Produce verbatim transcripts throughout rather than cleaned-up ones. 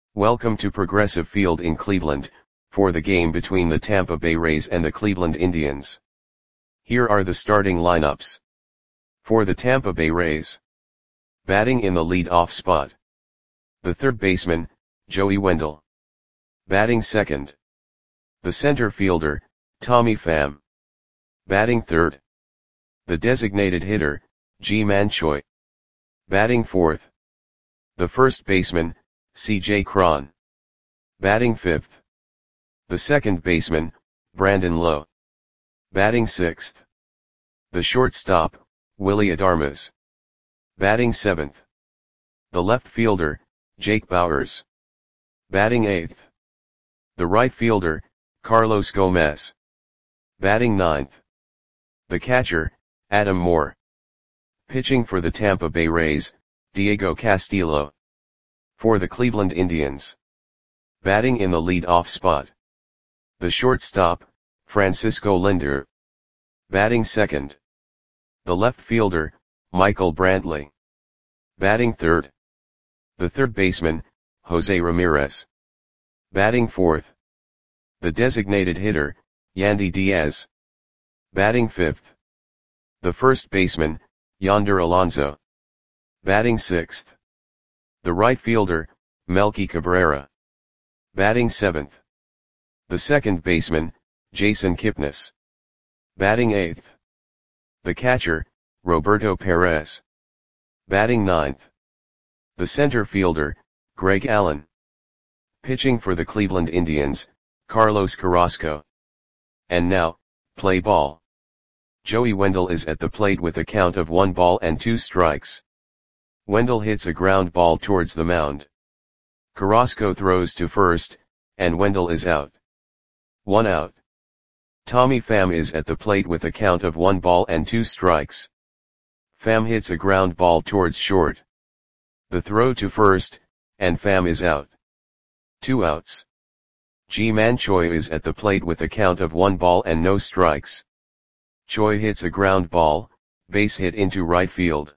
Welcome to Progressive Field in Cleveland, for the game between the Tampa Bay Rays and the Cleveland Indians. Here are the starting lineups. For the Tampa Bay Rays. Batting in the lead-off spot. The third baseman, Joey Wendle. Batting second. The center fielder, Tommy Pham. Batting third. The designated hitter, Ji-Man Choi. Batting fourth. The first baseman, C J Cron. Batting fifth. The second baseman, Brandon Lowe. Batting sixth. The shortstop, Willy Adames. Batting seventh. The left fielder, Jake Bauers. Batting eighth. The right fielder, Carlos Gomez. Batting ninth. The catcher, Adam Moore. Pitching for the Tampa Bay Rays, Diego Castillo. For the Cleveland Indians. Batting in the lead-off spot. The shortstop, Francisco Lindor. Batting second. The left fielder, Michael Brantley. Batting third. The third baseman, Jose Ramirez. Batting fourth. The designated hitter, Yandy Diaz. Batting fifth. The first baseman, Yonder Alonso. Batting sixth. The right fielder, Melky Cabrera. Batting seventh. The second baseman, Jason Kipnis. Batting eighth. The catcher, Roberto Perez. Batting ninth. The center fielder, Greg Allen. Pitching for the Cleveland Indians, Carlos Carrasco. And now, play ball. Joey Wendle is at the plate with a count of one ball and two strikes. Wendle hits a ground ball towards the mound. Carrasco throws to first, and Wendle is out. One out. Tommy Pham is at the plate with a count of one ball and two strikes. Pham hits a ground ball towards short. The throw to first, and Pham is out. Two outs. Ji-Man Choi is at the plate with a count of one ball and no strikes. Choi hits a ground ball, base hit into right field.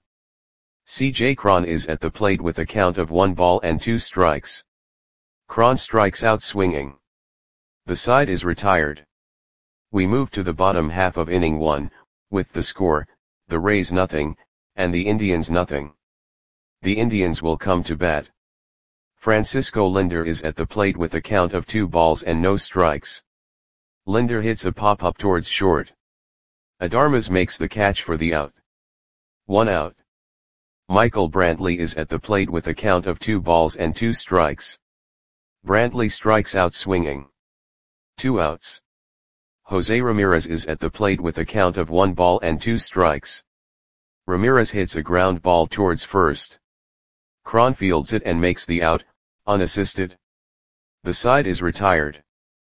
C J Cron is at the plate with a count of one ball and two strikes. Cron strikes out swinging. The side is retired. We move to the bottom half of inning one, with the score, the Rays nothing, and the Indians nothing. The Indians will come to bat. Francisco Lindor is at the plate with a count of two balls and no strikes. Lindor hits a pop-up towards short. Adames makes the catch for the out. One out. Michael Brantley is at the plate with a count of two balls and two strikes. Brantley strikes out swinging. Two outs. Jose Ramirez is at the plate with a count of one ball and two strikes. Ramirez hits a ground ball towards first. Cron fields it and makes the out, unassisted. The side is retired.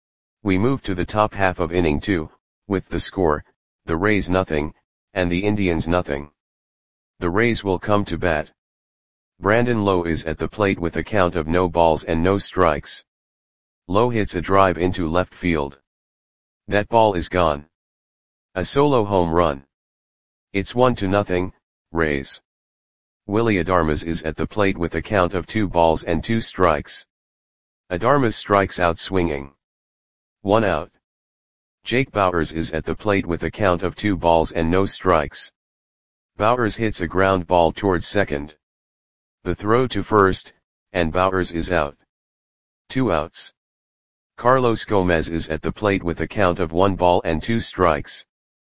We move to the top half of inning two, with the score, the Rays nothing, and the Indians nothing. The Rays will come to bat. Brandon Lowe is at the plate with a count of no balls and no strikes. Lowe hits a drive into left field. That ball is gone. A solo home run. It's one to nothing, Rays. Willy Adames is at the plate with a count of two balls and two strikes. Adames strikes out swinging. One out. Jake Bauers is at the plate with a count of two balls and no strikes. Bauers hits a ground ball towards second. The throw to first, and Bauers is out. Two outs. Carlos Gomez is at the plate with a count of one ball and two strikes.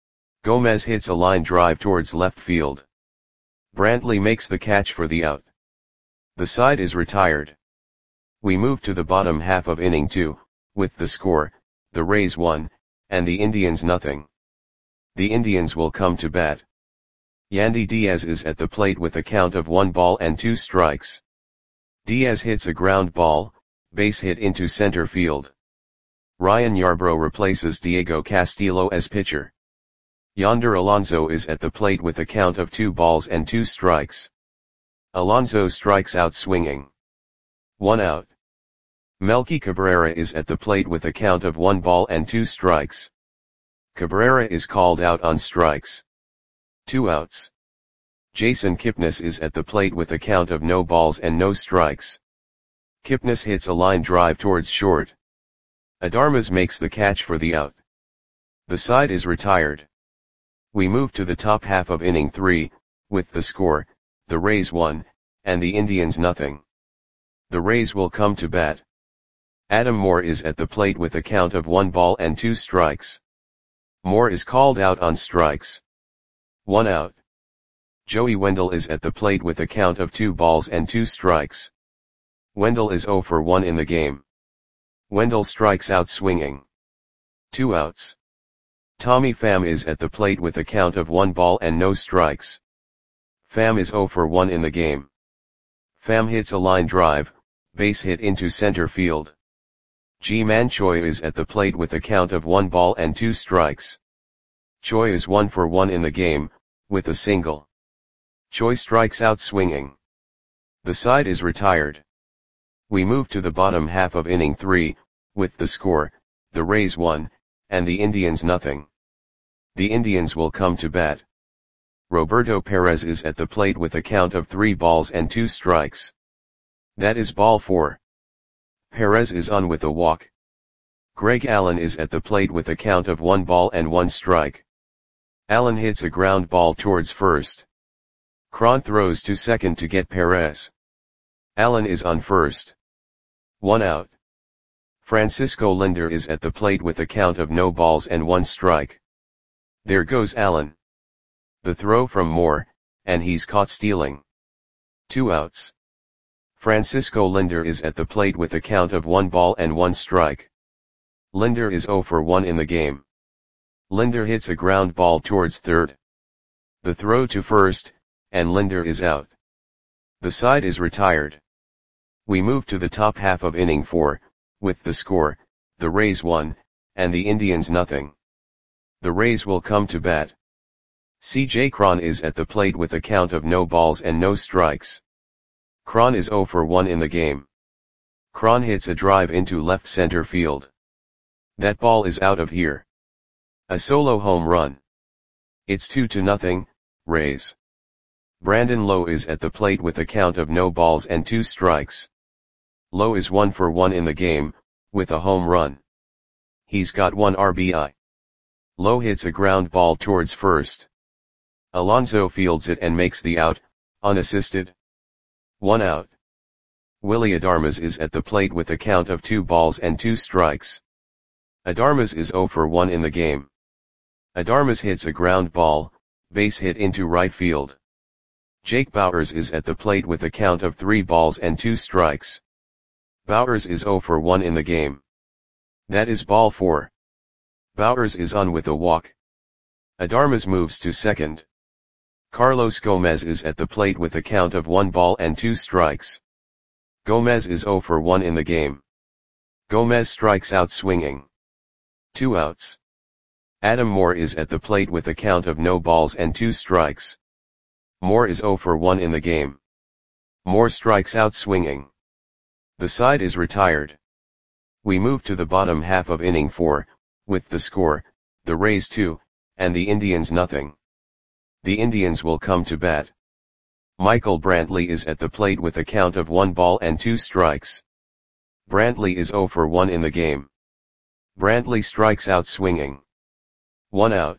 Gomez hits a line drive towards left field. Brantley makes the catch for the out. The side is retired. We move to the bottom half of inning two, with the score, the Rays one, and the Indians nothing. The Indians will come to bat. Yandy Diaz is at the plate with a count of one ball and two strikes. Diaz hits a ground ball, base hit into center field. Ryan Yarbrough replaces Diego Castillo as pitcher. Yonder Alonso is at the plate with a count of two balls and two strikes. Alonso strikes out swinging. One out. Melky Cabrera is at the plate with a count of one ball and two strikes. Cabrera is called out on strikes. Two outs. Jason Kipnis is at the plate with a count of no balls and no strikes. Kipnis hits a line drive towards short. Adarmas makes the catch for the out. The side is retired. We move to the top half of inning three, with the score, the Rays one, and the Indians nothing. The Rays will come to bat. Adam Moore is at the plate with a count of one ball and two strikes. Moore is called out on strikes. One out. Joey Wendell is at the plate with a count of two balls and two strikes. Wendell is oh for one in the game. Wendell strikes out swinging. Two outs. Tommy Pham is at the plate with a count of one ball and no strikes. Pham is oh for one in the game. Pham hits a line drive, base hit into center field. Ji-Man Choi is at the plate with a count of one ball and two strikes. Choi is one for one in the game, with a single. Choi strikes out swinging. The side is retired. We move to the bottom half of inning three, with the score, the Rays one, and the Indians nothing. The Indians will come to bat. Roberto Perez is at the plate with a count of three balls and two strikes. That is ball four. Perez is on with a walk. Greg Allen is at the plate with a count of one ball and one strike. Allen hits a ground ball towards first. Cron throws to second to get Perez. Allen is on first. One out. Francisco Lindor is at the plate with a count of no balls and one strike. There goes Allen. The throw from Moore, and he's caught stealing. Two outs. Francisco Lindor is at the plate with a count of one ball and one strike. Lindor is oh for one in the game. Lindor hits a ground ball towards third. The throw to first, and Lindor is out. The side is retired. We move to the top half of inning four, with the score, the Rays one, and the Indians nothing. The Rays will come to bat. C J Cron is at the plate with a count of no balls and no strikes. Cron is oh for one in the game. Cron hits a drive into left center field. That ball is out of here. A solo home run. It's two to nothing, Rays. Brandon Lowe is at the plate with a count of no balls and two strikes. Lowe is one for one in the game, with a home run. He's got one R B I. Lowe hits a ground ball towards first. Alonso fields it and makes the out, unassisted. One out. Willy Adarmas is at the plate with a count of two balls and two strikes. Adarmas is oh for one in the game. Adarmas hits a ground ball, base hit into right field. Jake Bauers is at the plate with a count of three balls and two strikes. Bauers is oh for one in the game. That is ball four. Bauers is on with a walk. Adarmas moves to second. Carlos Gomez is at the plate with a count of one ball and two strikes. Gomez is oh for one in the game. Gomez strikes out swinging. Two outs. Adam Moore is at the plate with a count of no balls and two strikes. Moore is oh for one in the game. Moore strikes out swinging. The side is retired. We move to the bottom half of inning four, with the score, the Rays two, and the Indians nothing. The Indians will come to bat. Michael Brantley is at the plate with a count of one ball and two strikes. Brantley is oh for one in the game. Brantley strikes out swinging. One out.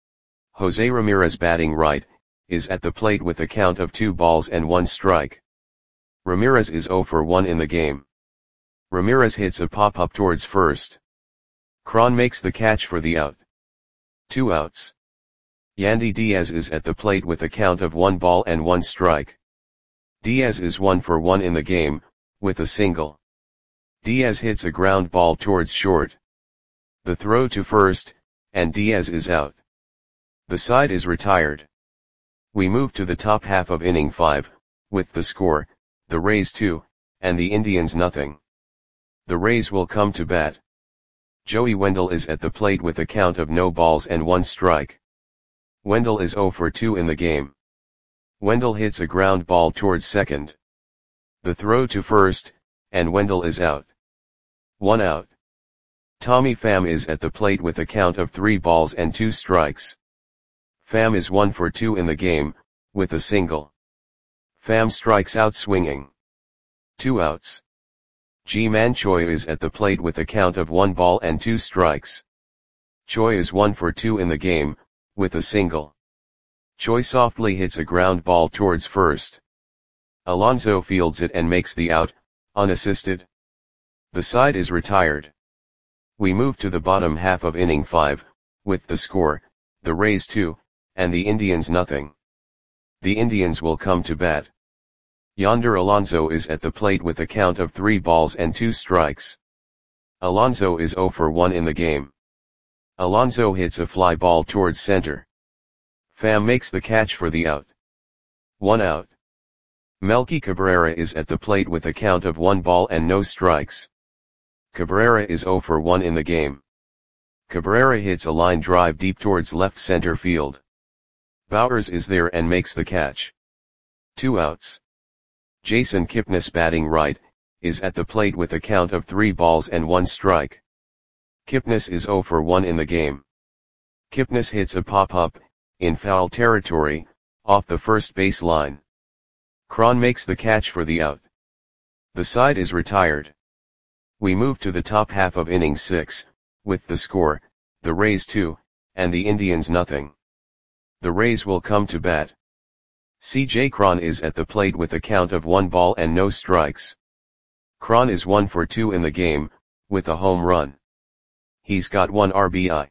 Jose Ramirez batting right, is at the plate with a count of two balls and one strike. Ramirez is oh for one in the game. Ramirez hits a pop-up towards first. Cron makes the catch for the out. Two outs. Yandy Diaz is at the plate with a count of one ball and one strike. Diaz is one for one in the game, with a single. Diaz hits a ground ball towards short. The throw to first, and Diaz is out. The side is retired. We move to the top half of inning five, with the score, the Rays two, and the Indians nothing. The Rays will come to bat. Joey Wendell is at the plate with a count of no balls and one strike. Wendell is oh for two in the game. Wendell hits a ground ball towards second. The throw to first, and Wendell is out. One out. Tommy Pham is at the plate with a count of three balls and two strikes. Pham is one for two in the game, with a single. Pham strikes out swinging. Two outs. Ji-man Choi is at the plate with a count of one ball and two strikes. Choi is one for two in the game, with a single. Choi softly hits a ground ball towards first. Alonso fields it and makes the out, unassisted. The side is retired. We move to the bottom half of inning five, with the score, the Rays two, and the Indians nothing. The Indians will come to bat. Yonder Alonso is at the plate with a count of three balls and two strikes. Alonso is zero for one in the game. Alonso hits a fly ball towards center. Pham makes the catch for the out. One out. Melky Cabrera is at the plate with a count of one ball and no strikes. Cabrera is zero for one in the game. Cabrera hits a line drive deep towards left center field. Bowers is there and makes the catch. Two outs. Jason Kipnis, batting right, is at the plate with a count of three balls and one strike. Kipnis is zero for one in the game. Kipnis hits a pop-up, in foul territory, off the first base line. Cron makes the catch for the out. The side is retired. We move to the top half of inning six, with the score, the Rays two, and the Indians nothing. The Rays will come to bat. C J Cron is at the plate with a count of one ball and no strikes. Cron is one for two in the game, with a home run. He's got one R B I.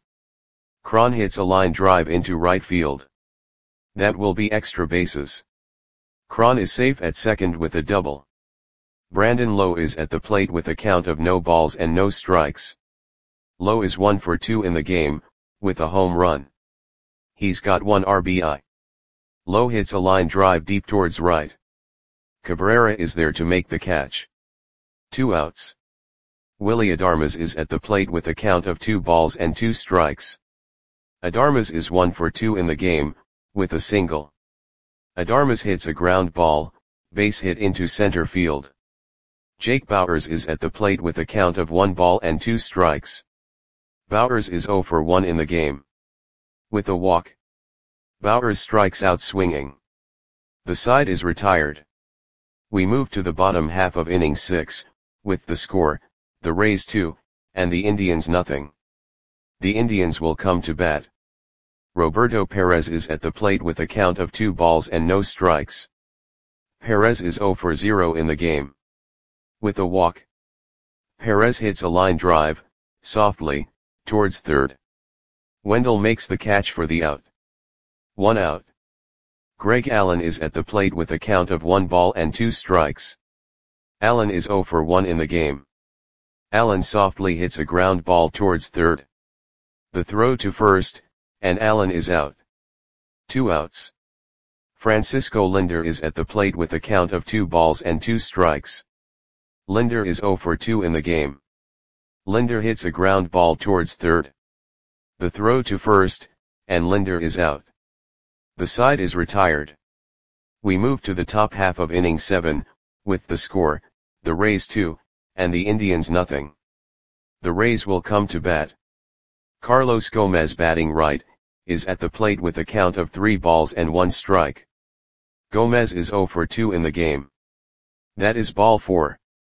Cron hits a line drive into right field. That will be extra bases. Cron is safe at second with a double. Brandon Lowe is at the plate with a count of no balls and no strikes. Lowe is one for two in the game, with a home run. He's got one R B I. Lowe hits a line drive deep towards right. Cabrera is there to make the catch. Two outs. Willy Adames is at the plate with a count of two balls and two strikes. Adames is one for two in the game, with a single. Adames hits a ground ball, base hit into center field. Jake Bauers is at the plate with a count of one ball and two strikes. Bauers is zero for one in the game. With a walk. Bauers strikes out swinging. The side is retired. We move to the bottom half of inning six, with the score, the Rays two, and the Indians nothing. The Indians will come to bat. Roberto Perez is at the plate with a count of two balls and no strikes. Perez is zero for zero in the game. With a walk. Perez hits a line drive, softly, towards third. Wendell makes the catch for the out. One out. Greg Allen is at the plate with a count of one ball and two strikes. Allen is zero for one in the game. Allen softly hits a ground ball towards third. The throw to first, and Allen is out. Two outs. Francisco Lindor is at the plate with a count of two balls and two strikes. Lindor is zero for two in the game. Lindor hits a ground ball towards third. The throw to first, and Lindor is out. The side is retired. We move to the top half of inning seven, with the score, the Rays two, and the Indians nothing. The Rays will come to bat. Carlos Gomez, batting right, is at the plate with a count of three balls and one strike. Gomez is zero for two in the game. That is ball four.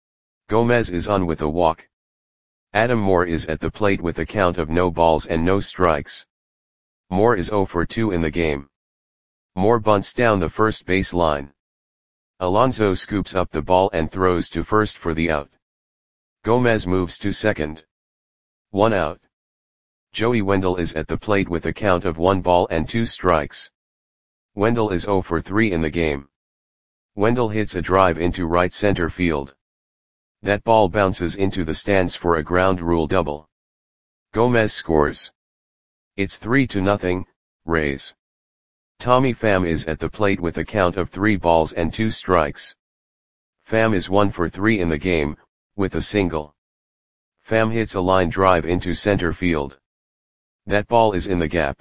Gomez is on with a walk. Adam Moore is at the plate with a count of no balls and no strikes. Moore is zero for two in the game. Moore bunts down the first base line. Alonso scoops up the ball and throws to first for the out. Gomez moves to second. One out. Joey Wendell is at the plate with a count of one ball and two strikes. Wendell is zero for three in the game. Wendell hits a drive into right center field. That ball bounces into the stands for a ground rule double. Gomez scores. It's three to nothing, Rays. Tommy Pham is at the plate with a count of three balls and two strikes. Pham is one for three in the game, with a single. Pham hits a line drive into center field. That ball is in the gap.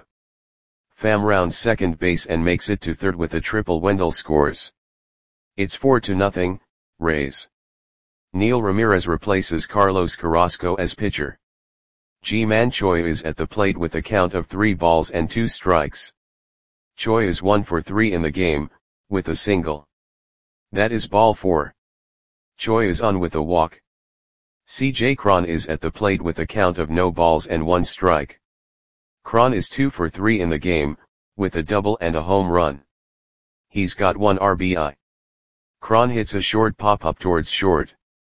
Pham rounds second base and makes it to third with a triple. Wendell scores. It's four to nothing, Rays. Neil Ramirez replaces Carlos Carrasco as pitcher. Ji-man Choi is at the plate with a count of three balls and two strikes. Choi is one for three in the game, with a single. That is ball four. Choi is on with a walk. C J Cron is at the plate with a count of no balls and one strike. Cron is two for three in the game, with a double and a home run. He's got one R B I. Cron hits a short pop-up towards short.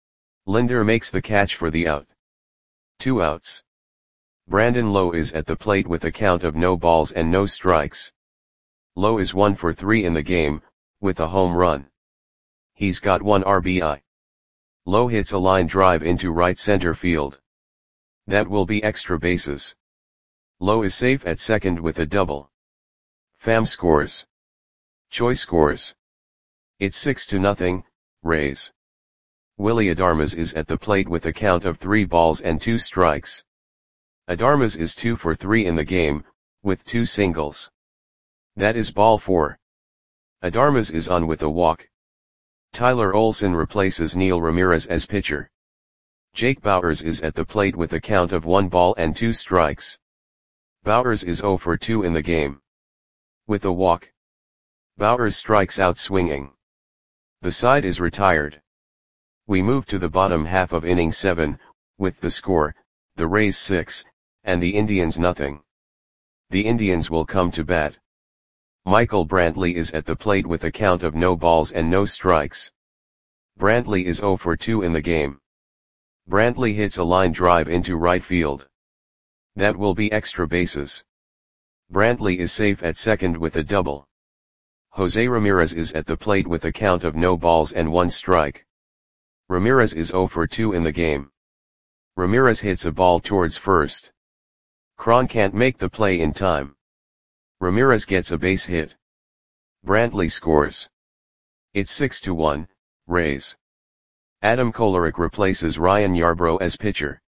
Linder makes the catch for the out. Two outs. Brandon Lowe is at the plate with a count of no balls and no strikes. Lowe is one for three in the game, with a home run. He's got one R B I. Lowe hits a line drive into right center field. That will be extra bases. Lowe is safe at second with a double. Pham scores. Choi scores. It's six to nothing, Rays. Willy Adames is at the plate with a count of three balls and two strikes. Adames is two for three in the game, with two singles. That is ball four. Adames is on with a walk. Tyler Olson replaces Neil Ramirez as pitcher. Jake Bauers is at the plate with a count of one ball and two strikes. Bauers is zero for two in the game. With a walk. Bauers strikes out swinging. The side is retired. We move to the bottom half of inning seven, with the score, the Rays six, and the Indians nothing. The Indians will come to bat. Michael Brantley is at the plate with a count of no balls and no strikes. Brantley is zero for two in the game. Brantley hits a line drive into right field. That will be extra bases. Brantley is safe at second with a double. Jose Ramirez is at the plate with a count of no balls and one strike. Ramirez is zero for two in the game. Ramirez hits a ball towards first. Cron can't make the play in time. Ramirez gets a base hit. Brantley scores. It's six to one, Rays. Adam Kolarek replaces Ryan Yarbrough as pitcher.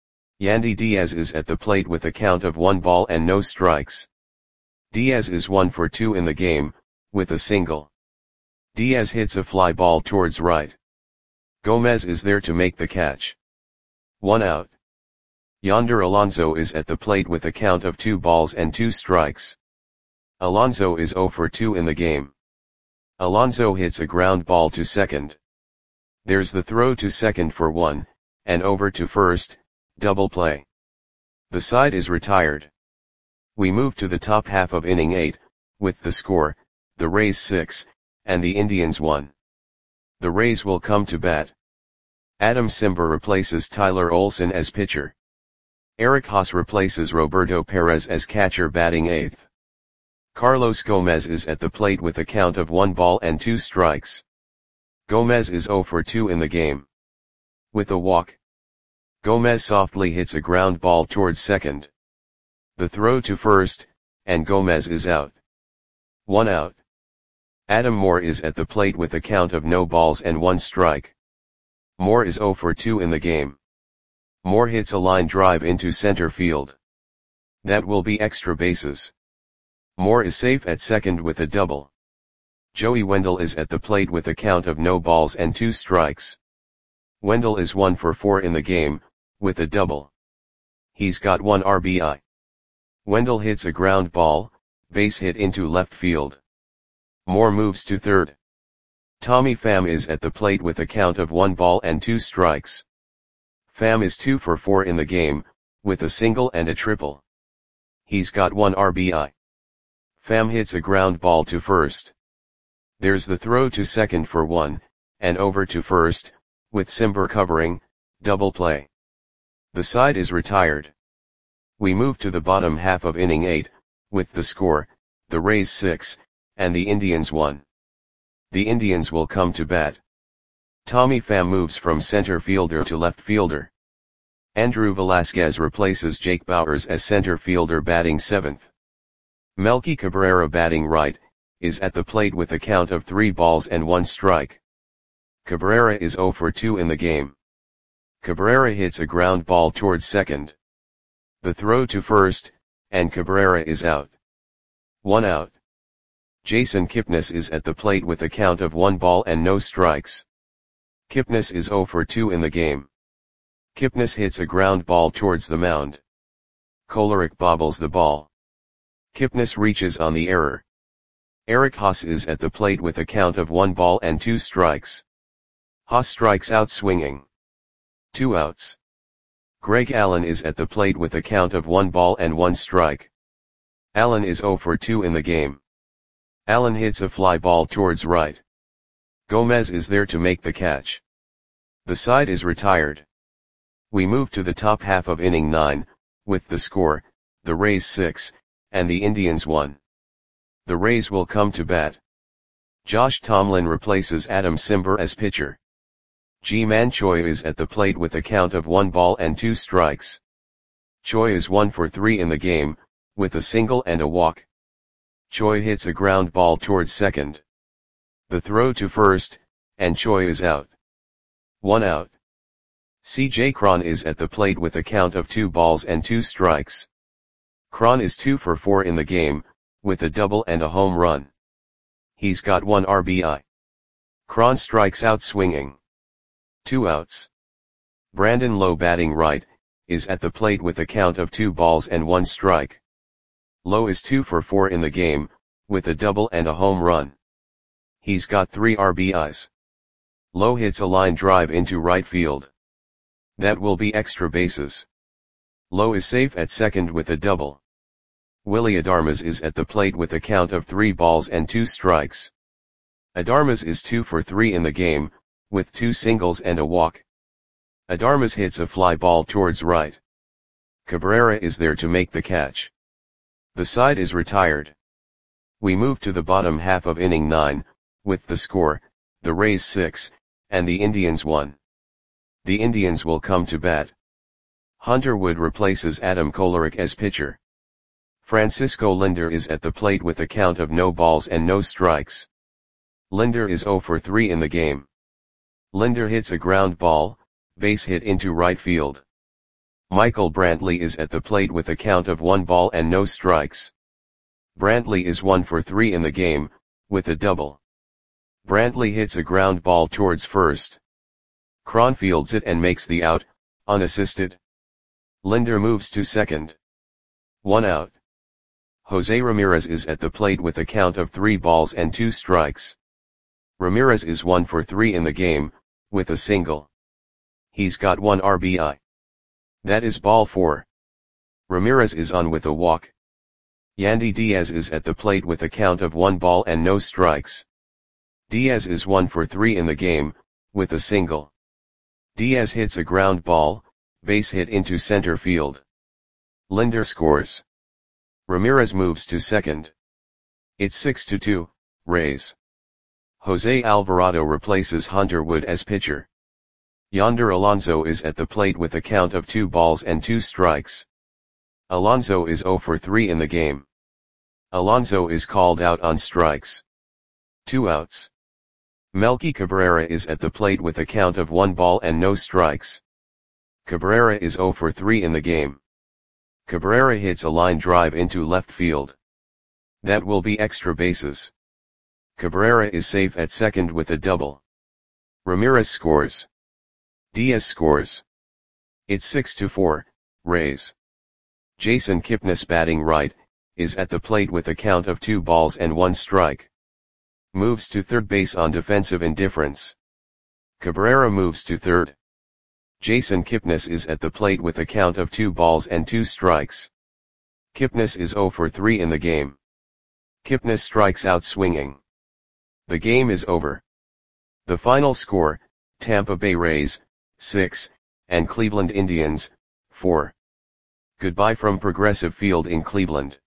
Yandy Diaz is at the plate with a count of one ball and no strikes. Diaz is one for two in the game, with a single. Diaz hits a fly ball towards right. Gomez is there to make the catch. One out. Yonder Alonso is at the plate with a count of two balls and two strikes. Alonso is zero for two in the game. Alonso hits a ground ball to second. There's the throw to second for one, and over to first, double play. The side is retired. We move to the top half of inning eight, with the score, the Rays six, and the Indians one. The Rays will come to bat. Adam Simber replaces Tyler Olson as pitcher. Eric Haas replaces Roberto Perez as catcher batting eighth. Carlos Gomez is at the plate with a count of one ball and two strikes. Gomez is zero for two in the game. With a walk. Gomez softly hits a ground ball towards second. The throw to first, and Gomez is out. One out. Adam Moore is at the plate with a count of no balls and one strike. Moore is zero for two in the game. Moore hits a line drive into center field. That will be extra bases. Moore is safe at second with a double. Joey Wendell is at the plate with a count of no balls and two strikes. Wendell is one for four in the game, with a double. He's got one R B I. Wendell hits a ground ball, base hit into left field. Moore moves to third. Tommy Pham is at the plate with a count of one ball and two strikes. Pham is two for four in the game, with a single and a triple. He's got one R B I. Pham hits a ground ball to first. There's the throw to second for one, and over to first, with Simber covering, double play. The side is retired. We move to the bottom half of inning eight, with the score, the Rays six, and the Indians one. The Indians will come to bat. Tommy Pham moves from center fielder to left fielder. Andrew Velasquez replaces Jake Bauers as center fielder batting seventh. Melky Cabrera batting right, is at the plate with a count of three balls and one strike. Cabrera is zero for two in the game. Cabrera hits a ground ball towards second. The throw to first, and Cabrera is out. One out. Jason Kipnis is at the plate with a count of one ball and no strikes. Kipnis is zero for two in the game. Kipnis hits a ground ball towards the mound. Kolarek bobbles the ball. Kipnis reaches on the error. Eric Haas is at the plate with a count of one ball and two strikes. Haas strikes out swinging. Two outs. Greg Allen is at the plate with a count of one ball and one strike. Allen is oh for two in the game. Allen hits a fly ball towards right. Gomez is there to make the catch. The side is retired. We move to the top half of inning nine, with the score, the Rays six, and the Indians one. The Rays will come to bat. Josh Tomlin replaces Adam Cimber as pitcher. Ji-Man Choi is at the plate with a count of one ball and two strikes. Choi is one for three in the game, with a single and a walk. Choi hits a ground ball towards second. The throw to first, and Choi is out. One out. C J Cron is at the plate with a count of two balls and two strikes. Cron is two for four in the game, with a double and a home run. He's got one R B I. Cron strikes out swinging. Two outs. Brandon Lowe, batting right, is at the plate with a count of two balls and one strike. Lowe is two for four in the game, with a double and a home run. He's got three R B Is. Lowe hits a line drive into right field. That will be extra bases. Lowe is safe at second with a double. Willy Adames is at the plate with a count of three balls and two strikes. Adames is two for three in the game, with two singles and a walk. Adames hits a fly ball towards right. Cabrera is there to make the catch. The side is retired. We move to the bottom half of inning nine, with the score, the Rays six, and the Indians one. The Indians will come to bat. Hunter Wood replaces Adam Kolarek as pitcher. Francisco Lindor is at the plate with a count of no balls and no strikes. Lindor is oh for three in the game. Lindor hits a ground ball, base hit into right field. Michael Brantley is at the plate with a count of one ball and no strikes. Brantley is one for three in the game, with a double. Brantley hits a ground ball towards first. Cron fields it and makes the out, unassisted. Lindor moves to second. One out. Jose Ramirez is at the plate with a count of three balls and two strikes. Ramirez is one for three in the game, with a single. He's got one R B I. That is ball four. Ramirez is on with a walk. Yandy Diaz is at the plate with a count of one ball and no strikes. Diaz is one for three in the game, with a single. Diaz hits a ground ball, base hit into center field. Lindor scores. Ramirez moves to second. It's six to two, Rays. Jose Alvarado replaces Hunter Wood as pitcher. Yonder Alonso is at the plate with a count of two balls and two strikes. Alonso is oh for three in the game. Alonso is called out on strikes. Two outs. Melky Cabrera is at the plate with a count of one ball and no strikes. Cabrera is oh for three in the game. Cabrera hits a line drive into left field. That will be extra bases. Cabrera is safe at second with a double. Ramirez scores. Diaz scores. It's six to four, Rays. Jason Kipnis, batting right, is at the plate with a count of two balls and one strike. Moves to third base on defensive indifference. Cabrera moves to third. Jason Kipnis is at the plate with a count of two balls and two strikes. Kipnis is oh for three in the game. Kipnis strikes out swinging. The game is over. The final score, Tampa Bay Rays, six, and Cleveland Indians, four. Goodbye from Progressive Field in Cleveland.